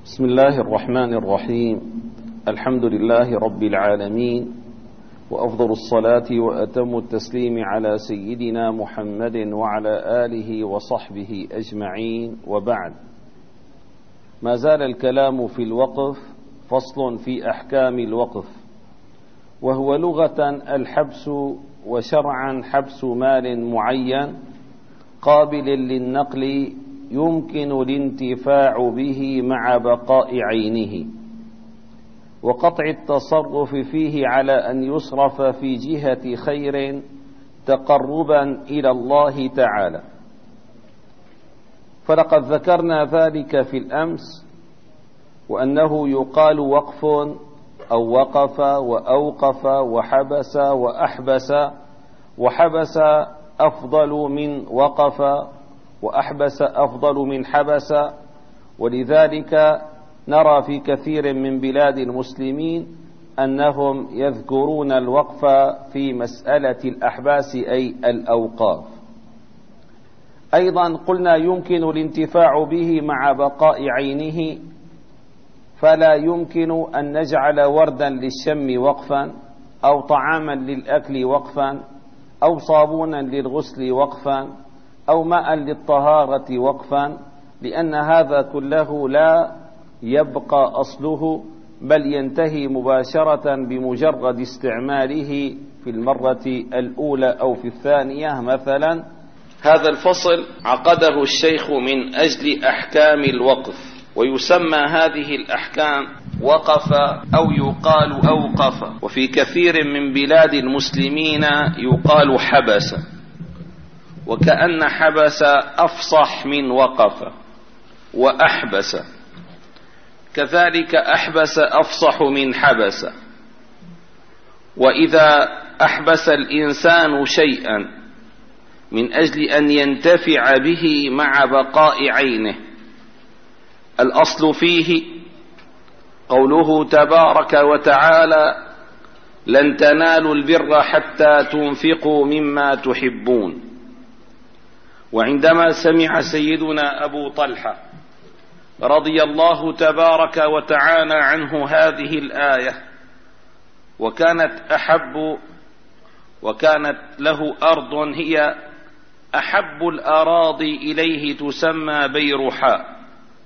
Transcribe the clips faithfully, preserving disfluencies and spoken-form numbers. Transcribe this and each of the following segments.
بسم الله الرحمن الرحيم. الحمد لله رب العالمين، وأفضل الصلاة وأتم التسليم على سيدنا محمد وعلى آله وصحبه أجمعين، وبعد. ما زال الكلام في الوقف. فصل في أحكام الوقف، وهو لغة الحبس، وشرعا حبس مال معين قابل للنقل يمكن الانتفاع به مع بقاء عينه، وقطع التصرف فيه على أن يصرف في جهة خير تقربا إلى الله تعالى. فلقد ذكرنا ذلك في الأمس، وأنه يقال وقف أو وقف وأوقف وحبس وأحبس، وحبس أفضل من وقف، وأحبس أفضل من حبس. ولذلك نرى في كثير من بلاد المسلمين أنهم يذكرون الوقف في مسألة الأحباس أي الأوقاف. أيضا قلنا يمكن الانتفاع به مع بقاء عينه، فلا يمكن أن نجعل وردا للشم وقفا، أو طعاما للأكل وقفا، أو صابونا للغسل وقفا، أو ماء للطهارة وقفا، لأن هذا كله لا يبقى أصله، بل ينتهي مباشرة بمجرد استعماله في المرة الأولى أو في الثانية مثلا. هذا الفصل عقده الشيخ من أجل أحكام الوقف، ويسمى هذه الأحكام وقف أو يقال أوقف، وفي كثير من بلاد المسلمين يقال حبس، وكأن حبس أفصح من وقف وأحبس، كذلك أحبس أفصح من حبس. وإذا أحبس الإنسان شيئا من أجل أن ينتفع به مع بقاء عينه، الأصل فيه قوله تبارك وتعالى: لن تنالوا البر حتى تنفقوا مما تحبون. وعندما سمع سيدنا أبو طلحة رضي الله تبارك وتعالى عنه هذه الآية، وكانت أحب وكانت له أرض هي أحب الأراضي إليه تسمى بيرحاء،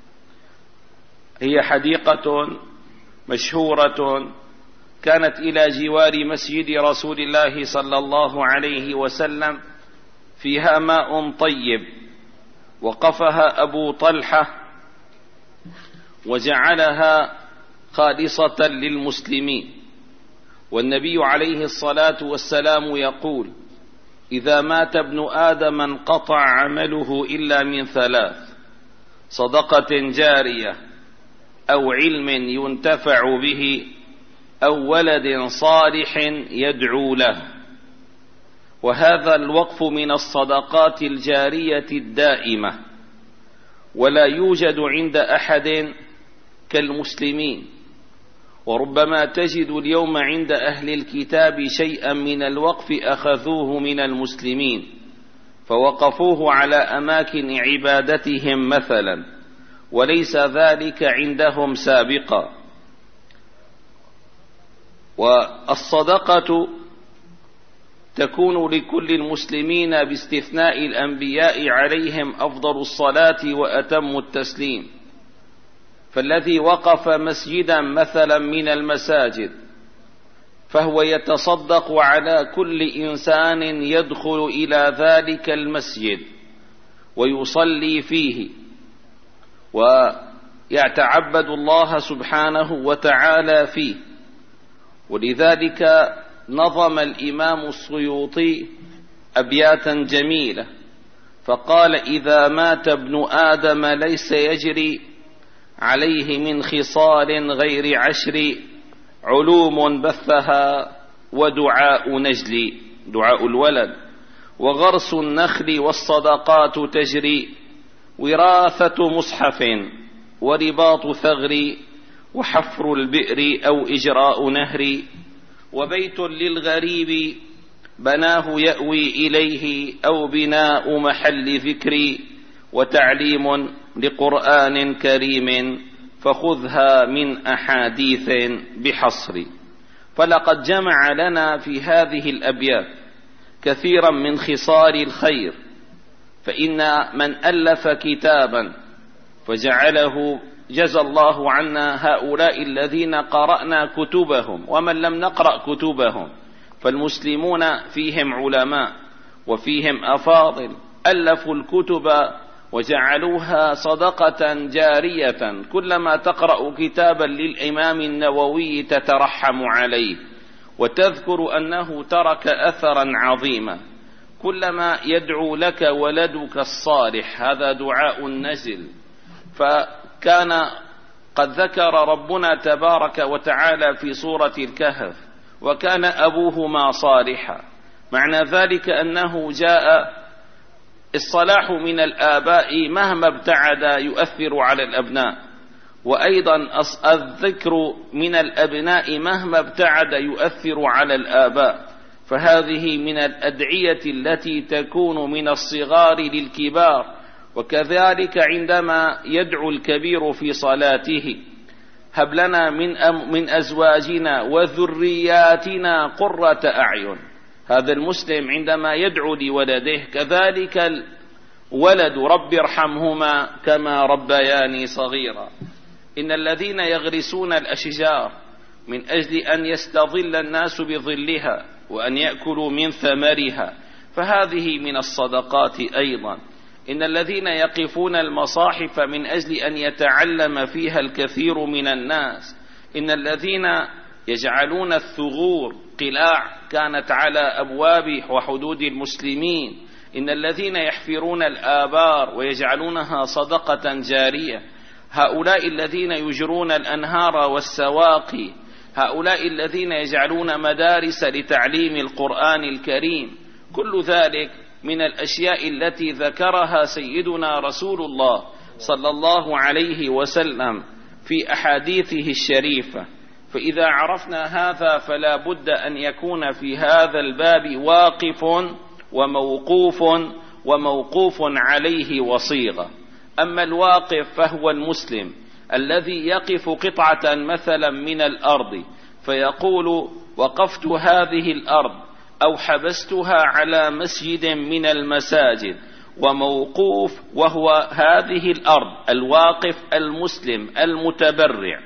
هي حديقة مشهورة كانت إلى جوار مسجد رسول الله صلى الله عليه وسلم، فيها ماء طيب، وقفها أبو طلحة وجعلها خالصة للمسلمين. والنبي عليه الصلاة والسلام يقول: إذا مات ابن آدم انقطع عمله إلا من ثلاث: صدقة جارية، أو علم ينتفع به، أو ولد صالح يدعو له. وهذا الوقف من الصدقات الجارية الدائمة، ولا يوجد عند أحد كالمسلمين. وربما تجد اليوم عند أهل الكتاب شيئا من الوقف أخذوه من المسلمين، فوقفوه على أماكن عبادتهم مثلا، وليس ذلك عندهم سابقا. والصدقة تكون لكل المسلمين باستثناء الأنبياء عليهم أفضل الصلاة وأتم التسليم. فالذي وقف مسجدا مثلا من المساجد فهو يتصدق على كل إنسان يدخل إلى ذلك المسجد ويصلي فيه ويتعبد الله سبحانه وتعالى فيه. ولذلك نظم الإمام السيوطي أبياتا جميلة فقال: إذا مات ابن آدم ليس يجري عليه من خصال غير عشر: علوم بثها، ودعاء نجلي، دعاء الولد، وغرس النخل، والصدقات تجري، وراثة مصحف، ورباط ثغر، وحفر البئر أو إجراء نهر، وبيت للغريب بناه يأوي إليه، أو بناء محل ذكر، وتعليم لقرآن كريم فخذها من أحاديث بحصر. فلقد جمع لنا في هذه الأبيات كثيرا من خصال الخير، فإن من ألف كتابا فجعله جزى الله عنا هؤلاء الذين قرأنا كتبهم ومن لم نقرأ كتبهم، فالمسلمون فيهم علماء وفيهم أفاضل ألفوا الكتب وجعلوها صدقة جارية، كلما تقرأ كتابا للإمام النووي تترحم عليه وتذكر أنه ترك أثرا عظيما. كلما يدعو لك ولدك الصالح، هذا دعاء نزل. فكان قد ذكر ربنا تبارك وتعالى في سورة الكهف: وكان أبوهما صالحا. معنى ذلك أنه جاء الصلاح من الآباء مهما ابتعد يؤثر على الأبناء، وأيضا الذكر من الأبناء مهما ابتعد يؤثر على الآباء. فهذه من الأدعية التي تكون من الصغار للكبار. وكذلك عندما يدعو الكبير في صلاته: هب لنا من, من أزواجنا وذرياتنا قرة أعين. هذا المسلم عندما يدعو لولده كذلك الولد: رب ارحمهما كما ربياني صغيرا. إن الذين يغرسون الأشجار من أجل أن يستظل الناس بظلها وأن يأكلوا من ثمرها، فهذه من الصدقات أيضا. إن الذين يقفون المصاحف من أجل أن يتعلم فيها الكثير من الناس. إن الذين يجعلون الثغور قلاع كانت على أبواب وحدود المسلمين. إن الذين يحفرون الآبار ويجعلونها صدقة جارية. هؤلاء الذين يجرون الأنهار والسواقي. هؤلاء الذين يجعلون مدارس لتعليم القرآن الكريم. كل ذلك من الأشياء التي ذكرها سيدنا رسول الله صلى الله عليه وسلم في أحاديثه الشريفة. فإذا عرفنا هذا فلا بد أن يكون في هذا الباب واقف وموقوف وموقوف عليه وصيغة. أما الواقف فهو المسلم الذي يقف قطعة مثلا من الأرض فيقول: وقفت هذه الأرض أو حبستها على مسجد من المساجد. وموقوف وهو هذه الأرض، الواقف المسلم المتبرع.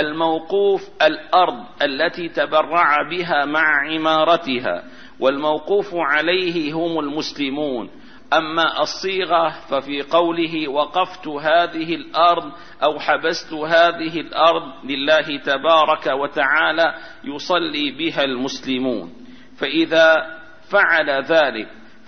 الموقوف الأرض التي تبرع بها مع عمارتها، والموقوف عليه هم المسلمون. أما الصيغة ففي قوله: وقفت هذه الأرض أو حبست هذه الأرض، لله تبارك وتعالى يصلي بها المسلمون. فإذا فعل ذلك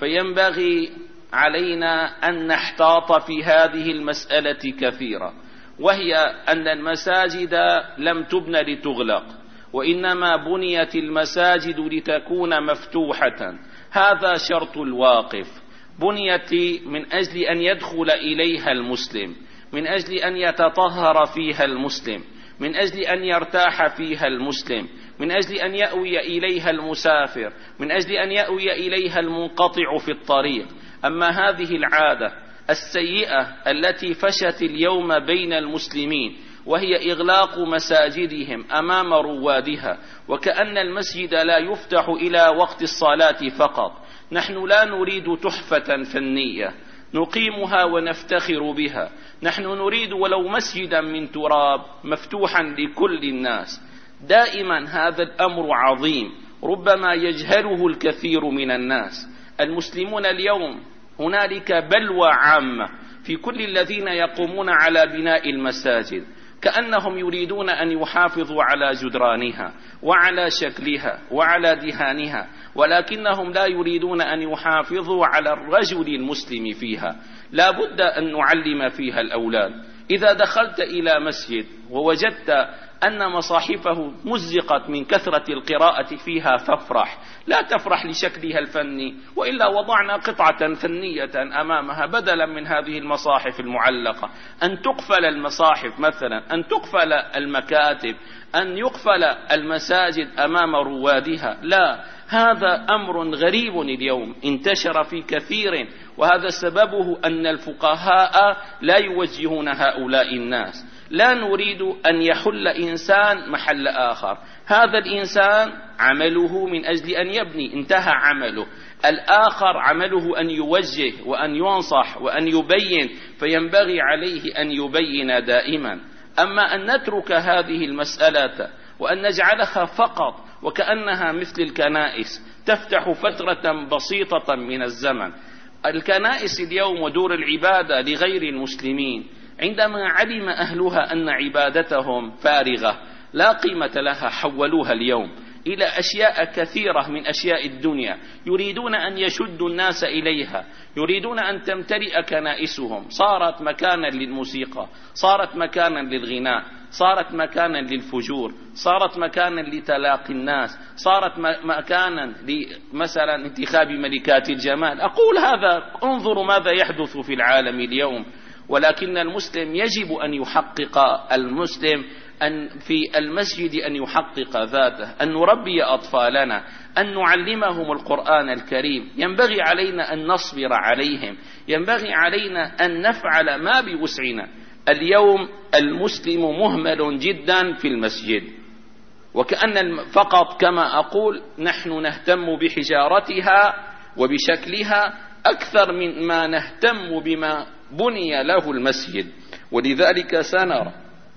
فينبغي علينا أن نحتاط في هذه المسألة كثيرا، وهي أن المساجد لم تبن لتغلق، وإنما بنيت المساجد لتكون مفتوحة. هذا شرط الواقف. بنيت من أجل أن يدخل إليها المسلم، من أجل أن يتطهر فيها المسلم، من أجل أن يرتاح فيها المسلم، من أجل أن يأوي إليها المسافر، من أجل أن يأوي إليها المنقطع في الطريق. أما هذه العادة السيئة التي فشت اليوم بين المسلمين، وهي إغلاق مساجدهم أمام روادها، وكأن المسجد لا يفتح إلى وقت الصلاة فقط. نحن لا نريد تحفة فنية نقيمها ونفتخر بها، نحن نريد ولو مسجدا من تراب مفتوحا لكل الناس. دائما هذا الأمر عظيم، ربما يجهله الكثير من الناس. المسلمون اليوم هنالك بلوى عامة في كل الذين يقومون على بناء المساجد، كأنهم يريدون أن يحافظوا على جدرانها وعلى شكلها وعلى دهانها، ولكنهم لا يريدون أن يحافظوا على الرجل المسلم فيها. لا بد أن نعلم فيها الأولاد. إذا دخلت إلى مسجد ووجدت أن مصاحفه مزقت من كثرة القراءة فيها فافرح، لا تفرح لشكلها الفني، وإلا وضعنا قطعة فنية أمامها بدلا من هذه المصاحف المعلقة. أن تقفل المصاحف مثلا، أن تقفل المكاتب، أن يقفل المساجد أمام روادها. لا، هذا أمر غريب اليوم انتشر في كثير، وهذا سببه أن الفقهاء لا يوجهون هؤلاء الناس، لا نريد أن يحل إنسان محل آخر. هذا الإنسان عمله من أجل أن يبني، انتهى عمله. الآخر عمله أن يوجه وأن ينصح وأن يبين، فينبغي عليه أن يبين دائما. أما أن نترك هذه المسألة وأن نجعلها فقط وكأنها مثل الكنائس تفتح فترة بسيطة من الزمن. الكنائس اليوم ودور العبادة لغير المسلمين عندما علم أهلها أن عبادتهم فارغة لا قيمة لها حولوها اليوم إلى أشياء كثيرة من أشياء الدنيا، يريدون أن يشدوا الناس إليها، يريدون أن تمتلئ كنائسهم. صارت مكانا للموسيقى، صارت مكانا للغناء، صارت مكانا للفجور، صارت مكانا لتلاقي الناس، صارت مكانا لمثلا انتخاب ملكات الجمال. أقول هذا، انظروا ماذا يحدث في العالم اليوم. ولكن المسلم يجب أن يحقق المسلم أن في المسجد أن يحقق ذاته، أن نربي أطفالنا، أن نعلمهم القرآن الكريم. ينبغي علينا أن نصبر عليهم، ينبغي علينا أن نفعل ما بوسعنا. اليوم المسلم مهمل جدا في المسجد، وكأن فقط كما أقول نحن نهتم بحجارتها وبشكلها أكثر من ما نهتم بما بني له المسجد. ولذلك سنرى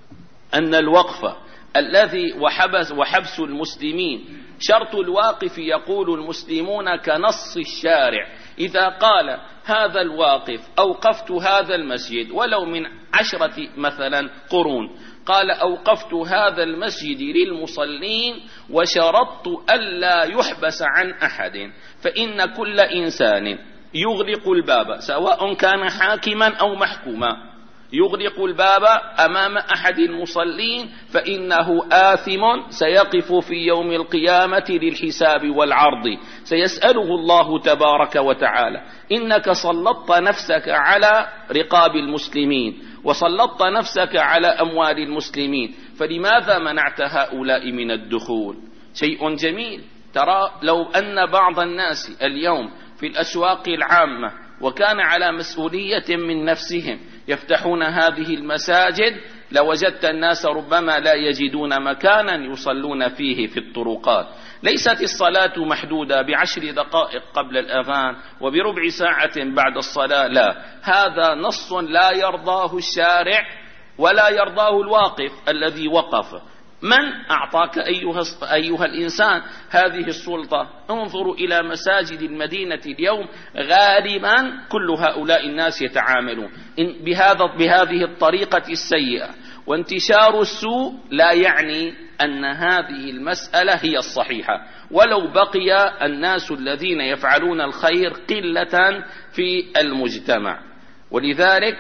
أن الوقف الذي وحبس وحبس المسلمين شرط الواقف، يقول المسلمون كنص الشارع. إذا قال هذا الواقف أوقفت هذا المسجد ولو من عشرة مثلا قرون، قال أوقفت هذا المسجد للمصلين وشرطت ألا يحبس عن أحد، فإن كل إنسان يغلق الباب سواء كان حاكما أو محكوما، يغلق الباب أمام أحد المصلين فإنه آثم سيقف في يوم القيامة للحساب والعرض، سيسأله الله تبارك وتعالى: إنك سلطت نفسك على رقاب المسلمين وسلطت نفسك على أموال المسلمين، فلماذا منعت هؤلاء من الدخول؟ شيء جميل. ترى لو أن بعض الناس اليوم في الأسواق العامة وكان على مسؤولية من نفسهم يفتحون هذه المساجد، لوجدت الناس ربما لا يجدون مكانا يصلون فيه في الطرقات. ليست الصلاة محدودة بعشر دقائق قبل الأذان وبربع ساعة بعد الصلاة، لا، هذا نص لا يرضاه الشارع ولا يرضاه الواقف الذي وقف. من أعطاك أيها, أيها الإنسان هذه السلطة؟ انظروا إلى مساجد المدينة اليوم، غالبا كل هؤلاء الناس يتعاملون بهذا بهذه الطريقة السيئة. وانتشار السوء لا يعني أن هذه المسألة هي الصحيحة، ولو بقي الناس الذين يفعلون الخير قلة في المجتمع. ولذلك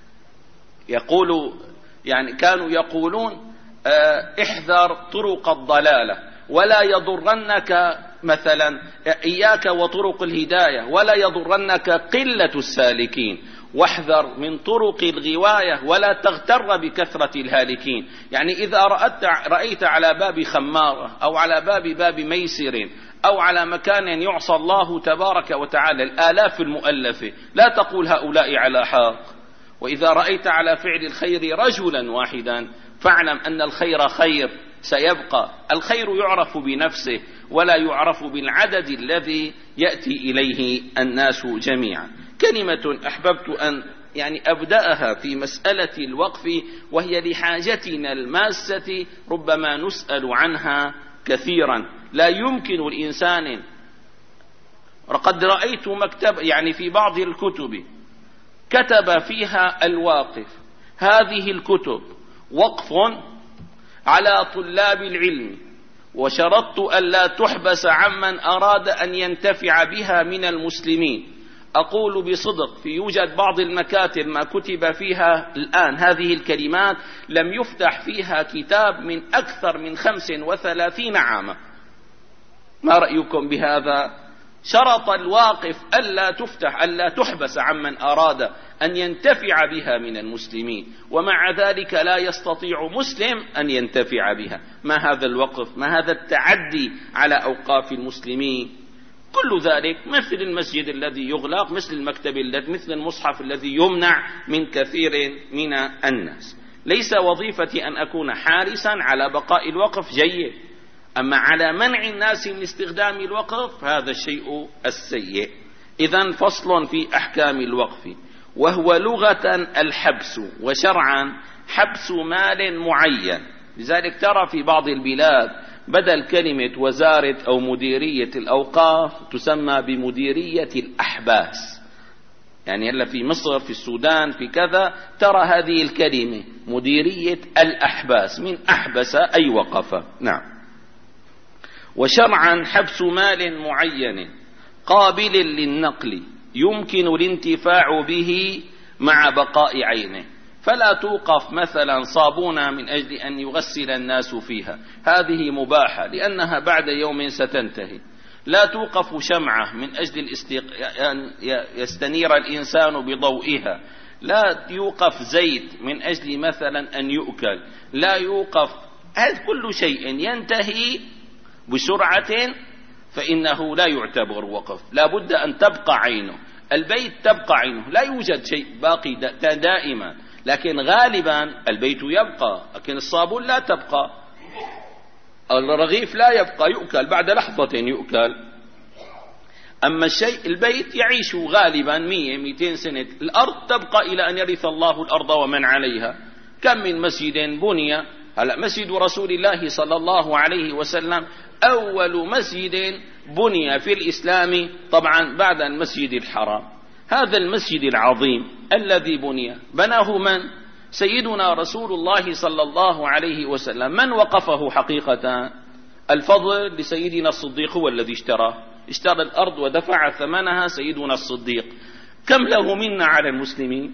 يقول يعني كانوا يقولون احذر طرق الضلالة ولا يضرنك مثلا إياك وطرق الهداية ولا يضرنك قلة السالكين، واحذر من طرق الغواية ولا تغتر بكثرة الهالكين. يعني إذا رأيت, رأيت على باب خمارة أو على باب باب ميسر أو على مكان يعصى الله تبارك وتعالى الآلاف المؤلفة، لا تقول هؤلاء على حق. وإذا رأيت على فعل الخير رجلا واحدا فاعلم أن الخير خير سيبقى. الخير يعرف بنفسه ولا يعرف بالعدد الذي يأتي إليه الناس جميعا. كلمة أحببت أن يعني أبدأها في مسألة الوقف، وهي لحاجتنا الماسة ربما نسأل عنها كثيرا. لا يمكن الإنسان، قد رأيت مكتب يعني في بعض الكتب كتب فيها الواقف: هذه الكتب وقف على طلاب العلم، وشرطت ألا تحبس عمن أراد أن ينتفع بها من المسلمين. أقول بصدق في يوجد بعض المكاتب ما كتب فيها الآن هذه الكلمات لم يفتح فيها كتاب من أكثر من خمس وثلاثين عاما. ما رأيكم بهذا؟ شرط الواقف ألا تفتح ألا تحبس عمن أراد أن ينتفع بها من المسلمين، ومع ذلك لا يستطيع مسلم أن ينتفع بها. ما هذا الوقف؟ ما هذا التعدي على أوقاف المسلمين؟ كل ذلك مثل المسجد الذي يغلق، مثل المكتب الذي مثل المصحف الذي يمنع من كثير من الناس. ليس وظيفتي أن أكون حارسا على بقاء الوقف، جيد، أما على منع الناس من استخدام الوقف هذا الشيء السيء. إذن فصل في أحكام الوقف. وهو لغة الحبس، وشرعا حبس مال معين. لذلك ترى في بعض البلاد بدل كلمة وزارة أو مديرية الأوقاف تسمى بمديرية الأحباس. يعني هلا في مصر، في السودان، في كذا، ترى هذه الكلمة مديرية الأحباس، من أحبس أي وقف. نعم. وشرعا حبس مال معين قابل للنقل يمكن الانتفاع به مع بقاء عينه. فلا توقف مثلا صابونة من أجل أن يغسل الناس فيها، هذه مباحة لأنها بعد يوم ستنتهي. لا توقف شمعة من أجل الاستيق... أن يستنير الإنسان بضوئها. لا يوقف زيت من أجل مثلا أن يؤكل. لا يوقف، هذا كل شيء ينتهي بسرعة فإنه لا يعتبر وقف، لا بد أن تبقى عينه. البيت تبقى عينه، لا يوجد شيء باقي دائما، لكن غالبا البيت يبقى، لكن الصابون لا تبقى، الرغيف لا يبقى، يؤكل بعد لحظة يؤكل. أما الشيء البيت يعيش غالبا مية مئتين سنة. الأرض تبقى إلى أن يرث الله الأرض ومن عليها. كم من مسجد بني، هلا مسجد رسول الله صلى الله عليه وسلم أول مسجد بني في الإسلام طبعا بعد المسجد الحرام. هذا المسجد العظيم الذي بني بناه من؟ سيدنا رسول الله صلى الله عليه وسلم. من وقفه حقيقة؟ الفضل لسيدنا الصديق، هو الذي اشتراه، اشترى الأرض ودفع ثمنها سيدنا الصديق. كم له منا على المسلمين؟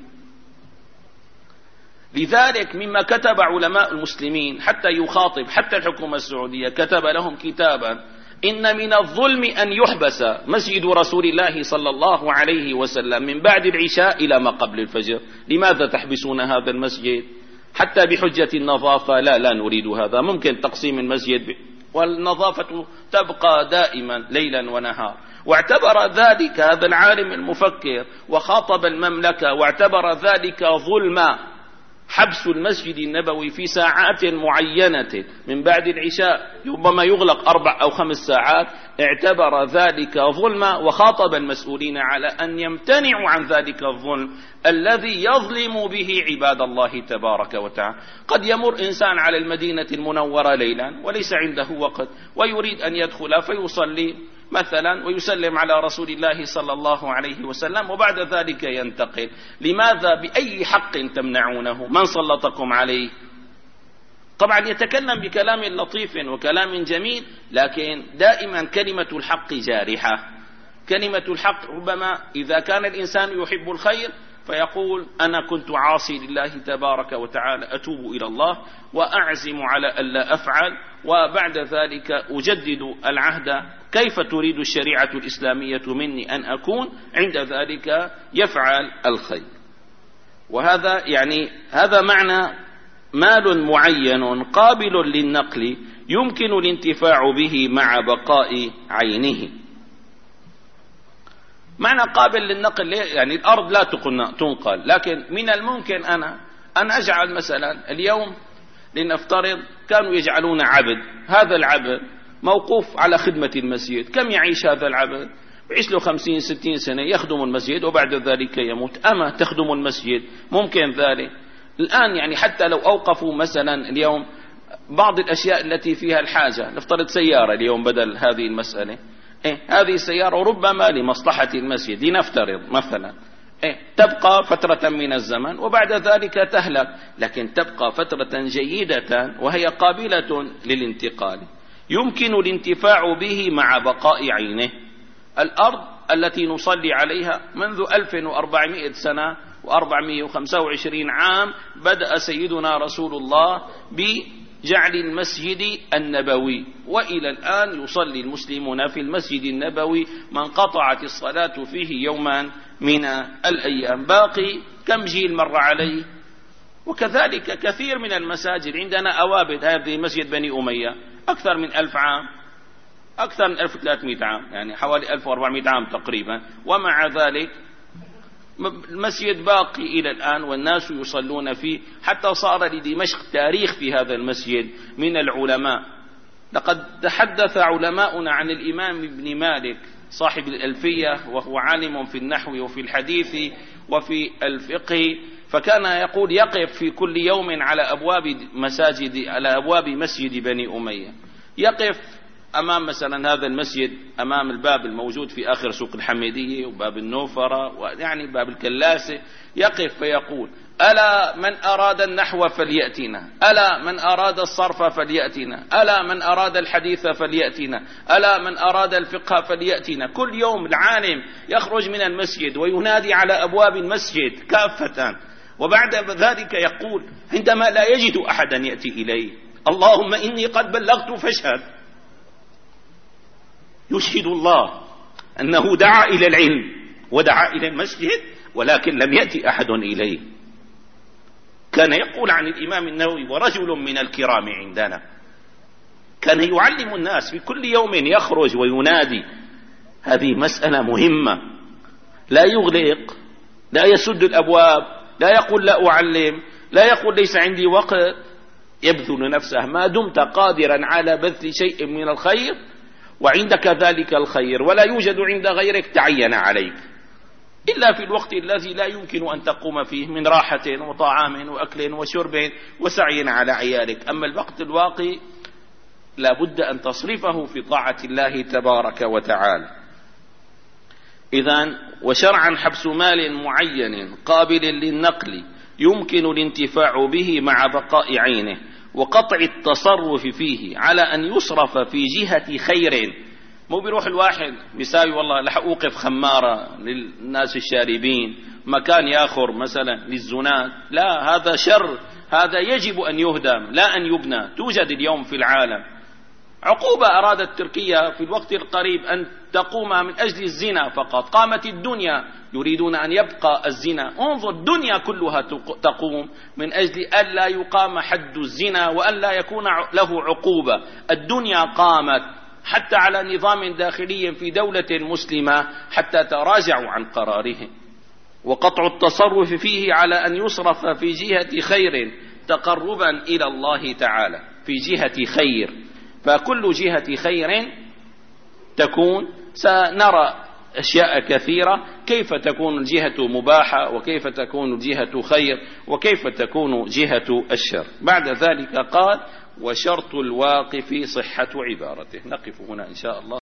لذلك مما كتب علماء المسلمين حتى يخاطب حتى الحكومة السعودية، كتب لهم كتابا: إن من الظلم أن يحبس مسجد رسول الله صلى الله عليه وسلم من بعد العشاء إلى ما قبل الفجر. لماذا تحبسون هذا المسجد؟ حتى بحجة النظافة؟ لا لا نريد هذا. ممكن تقسيم المسجد والنظافة تبقى دائما ليلا ونهار. واعتبر ذلك هذا العالم المفكر وخاطب المملكة، واعتبر ذلك ظلما، حبس المسجد النبوي في ساعات معينة من بعد العشاء، ربما يغلق أربع أو خمس ساعات، اعتبر ذلك ظلما، وخاطب المسؤولين على أن يمتنعوا عن ذلك الظلم الذي يظلم به عباد الله تبارك وتعالى. قد يمر إنسان على المدينة المنورة ليلا وليس عنده وقت، ويريد أن يدخل فيصلي مثلا ويسلم على رسول الله صلى الله عليه وسلم وبعد ذلك ينتقل. لماذا؟ بأي حق تمنعونه؟ من سلطكم عليه؟ طبعا يتكلم بكلام لطيف وكلام جميل، لكن دائما كلمة الحق جارحة. كلمة الحق ربما إذا كان الإنسان يحب الخير فيقول: أنا كنت عاصي لله تبارك وتعالى، أتوب إلى الله وأعزم على ألا أفعل، وبعد ذلك أجدد العهد، كيف تريد الشريعة الإسلامية مني أن أكون؟ عند ذلك يفعل الخير. وهذا يعني هذا معنى مال معين قابل للنقل يمكن الانتفاع به مع بقاء عينه. معنى قابل للنقل يعني الأرض لا تنقل، لكن من الممكن أنا أن أجعل مثلا اليوم لنفترض كانوا يجعلون عبد، هذا العبد موقوف على خدمة المسجد. كم يعيش هذا العبد؟ يعيش له خمسين ستين سنة يخدم المسجد وبعد ذلك يموت. أما تخدم المسجد ممكن ذلك الآن، يعني حتى لو أوقفوا مثلا اليوم بعض الأشياء التي فيها الحاجة، نفترض سيارة اليوم بدل هذه المسألة، إيه هذه السيارة ربما لمصلحة المسجد لنفترض مثلا، إيه تبقى فترة من الزمن وبعد ذلك تهلك، لكن تبقى فترة جيدة وهي قابلة للانتقال، يمكن الانتفاع به مع بقاء عينه. الأرض التي نصلي عليها منذ ألف وأربعمائة سنة وأربعمائة وخمسة وعشرين عام بدأ سيدنا رسول الله بجعل المسجد النبوي، وإلى الآن يصلي المسلمون في المسجد النبوي من قطعت الصلاة فيه يوما من الأيام. باقي كم جيل مر عليه؟ وكذلك كثير من المساجد عندنا أوابد، هذه مسجد بني أمية أكثر من ألف عام، أكثر من ألف وثلاثمائة عام، يعني حوالي ألف وأربعمائة عام تقريبا، ومع ذلك المسجد باقي إلى الآن والناس يصلون فيه، حتى صار لدمشق تاريخ في هذا المسجد من العلماء. لقد تحدث علماؤنا عن الإمام ابن مالك صاحب الألفية، وهو عالم في النحو وفي الحديث وفي الفقه، فكان يقول يقف في كل يوم على أبواب مساجد على أبواب مسجد بني أمية، يقف أمام مثلا هذا المسجد، أمام الباب الموجود في آخر سوق الحميدية وباب النوفرة ويعني باب الكلاسة، يقف فيقول: ألا من أراد النحو فليأتنا، ألا من أراد الصرف فليأتنا، ألا من أراد الحديث فليأتنا، ألا من أراد الفقه فليأتنا. كل يوم العالم يخرج من المسجد وينادي على أبواب المسجد كافة، وبعد ذلك يقول عندما لا يجد أحدا يأتي إليه: اللهم إني قد بلغت فاشهد. يشهد الله أنه دعا إلى العلم ودعا إلى المسجد، ولكن لم يأتي أحد إليه. كان يقول عن الإمام النووي: ورجل من الكرام عندنا، كان يعلم الناس في كل يوم يخرج وينادي. هذه مسألة مهمة، لا يغلق، لا يسد الأبواب، لا يقول لا أعلم، لا يقول ليس عندي وقت، يبذل نفسه ما دمت قادرا على بذل شيء من الخير وعندك ذلك الخير ولا يوجد عند غيرك تعين عليك، إلا في الوقت الذي لا يمكن أن تقوم فيه من راحة وطعام وأكل وشرب وسعي على عيالك. أما الوقت الواقي لا بد أن تصرفه في طاعة الله تبارك وتعالى. إذن وشرعا حبس مال معين قابل للنقل يمكن الانتفاع به مع بقاء عينه، وقطع التصرف فيه على أن يصرف في جهة خير. مو بيروح الواحد بيساوي والله لح أوقف خمارة للناس الشاربين، مكان ياخر مثلا للزنات، لا، هذا شر، هذا يجب أن يهدم لا أن يبنى. توجد اليوم في العالم عقوبة أرادت تركيا في الوقت القريب أن تقوم من أجل الزنا فقط، قامت الدنيا يريدون أن يبقى الزنا. انظر، الدنيا كلها تقوم من أجل أن لا يقام حد الزنا وأن لا يكون له عقوبة. الدنيا قامت حتى على نظام داخلي في دولة مسلمة حتى تراجعوا عن قرارهم. وقطع التصرف فيه على أن يصرف في جهة خير تقربا إلى الله تعالى، في جهة خير. فكل جهة خير تكون سنرى أشياء كثيرة، كيف تكون الجهة مباحة وكيف تكون الجهة خير وكيف تكون جهة الشر. بعد ذلك قال: وشرط الواقف صحة عبارته. نقف هنا إن شاء الله.